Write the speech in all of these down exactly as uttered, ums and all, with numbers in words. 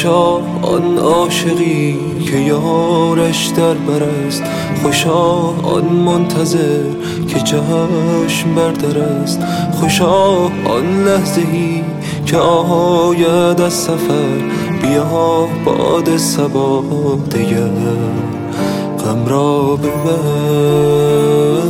خوشا آن عاشقی که یارش در بر است، خوشا آن منتظر که جشن بر در است، خوشا آن لحظه‌ای که آید از سفر، بیا باد صبا دگر غم را ببر.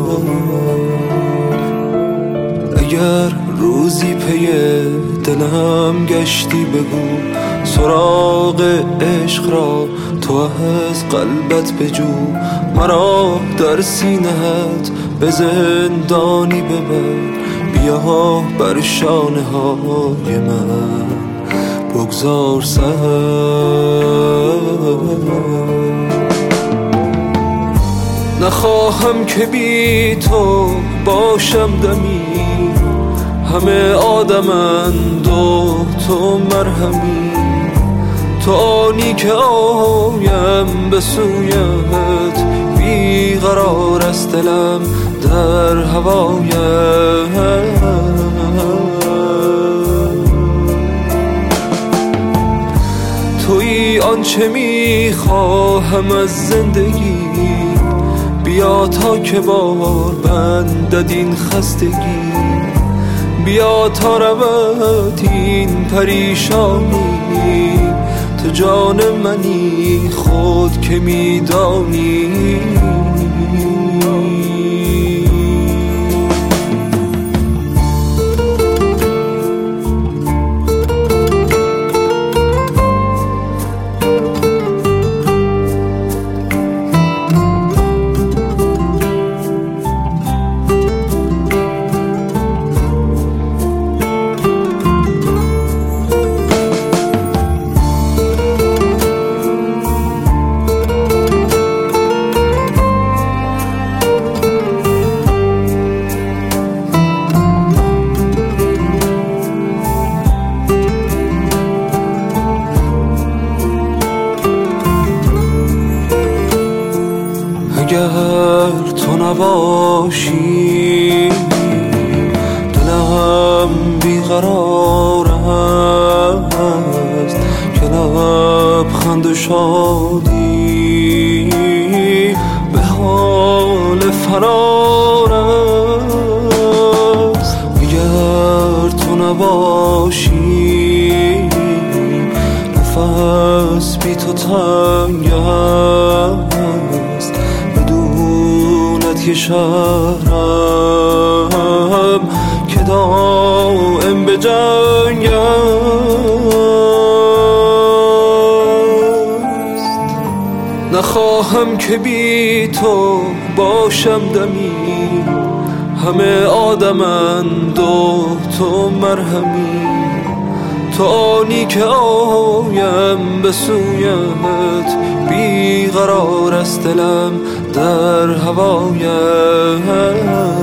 اگر روزی پی دلم گشتی بگو، سراغ عشق را تو از قلبت بجو، مرا در سینه‌ات به زندانی ببر، بیا بر شانه های من بگذار سر. نخواهم که بی تو باشم دمی، همه آدمند و تو مرهمی، تو آنی که آیم به سویت، بیقرار است دلم در هوایت. تویی آنچه میخواهم از زندگی، بیا تا که بار بندد این خستگی، بیا تا رود این پریشانی، تو جان منی خود که میدانی. اگر تو نباشی دلم بیقرار است، که لبخند و شادی به حال فرار است. اگر تو نباشی نفس بی تو تنگ است، که شهرم که دائم به جنگ است. نخواهم که بی تو باشم دمی، همه آدمند و تو مرهمی، تو آنی که آیم به سویت، بیقرار است دلم در هوایت.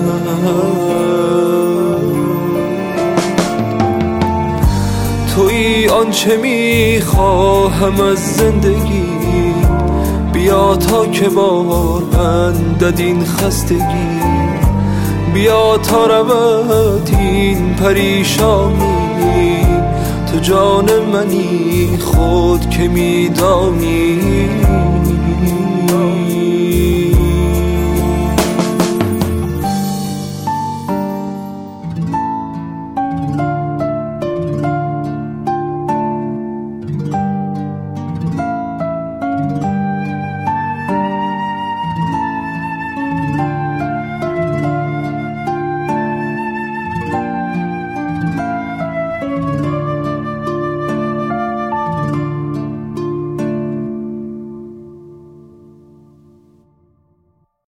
تویی آنچه میخواهم از زندگی، بیا تا که بار بندد این خستگی، بیا تا رود این پریشانی، تو جان منی خود که میدانی.